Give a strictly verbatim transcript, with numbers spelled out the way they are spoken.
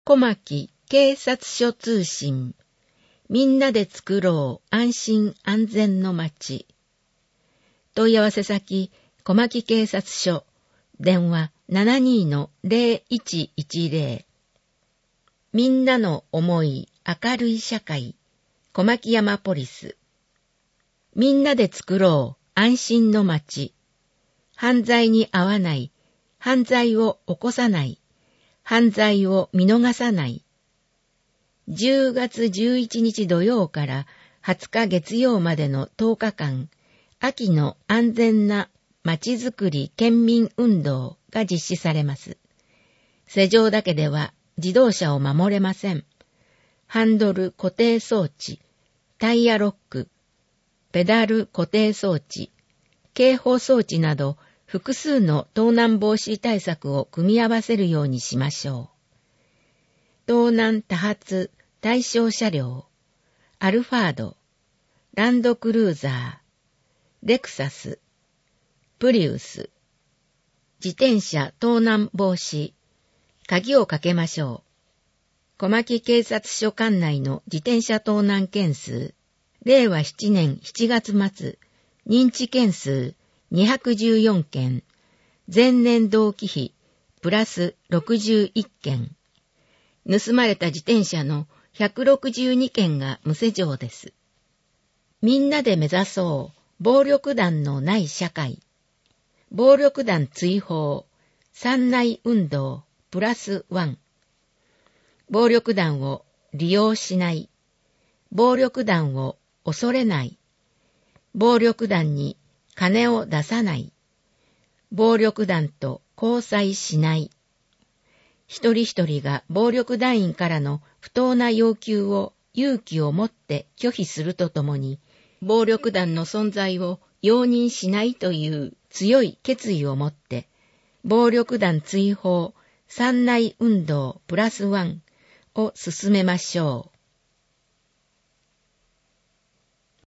小牧警察署通信。みんなで作ろう安心安全の街。問い合わせ先、小牧警察署。電話 ななにーのゼロいちいちゼロ。みんなの思い明るい社会。小牧山ポリス。みんなで作ろう安心の街。犯罪に遭わない。犯罪を起こさない。犯罪を見逃さない。じゅうがつじゅういちにち土曜からはつか月曜までのとおかかん、秋の安全なまちづくり県民運動が実施されます。施錠だけでは自動車を守れません。ハンドル固定装置、タイヤロック、ペダル固定装置、警報装置など複数の盗難防止対策を組み合わせるようにしましょう。盗難多発対象車両、アルファード、ランドクルーザー、レクサス、プリウス、自転車盗難防止、鍵をかけましょう。小牧警察署管内の自転車盗難件数、れいわななねんしちがつ末、認知件数にひゃくじゅうよんけん、前年同期比プラスろくじゅういっけん、盗まれた自転車のひゃくろくじゅうにけんが無施錠です。みんなで目指そう暴力団のない社会。暴力団追放、三内運動プラスワン。暴力団を利用しない。暴力団を恐れない。暴力団に金を出さない。暴力団と交際しない。一人一人が暴力団員からの不当な要求を勇気を持って拒否するとともに、暴力団の存在を容認しないという強い決意を持って、暴力団追放三内運動プラスワンを進めましょう。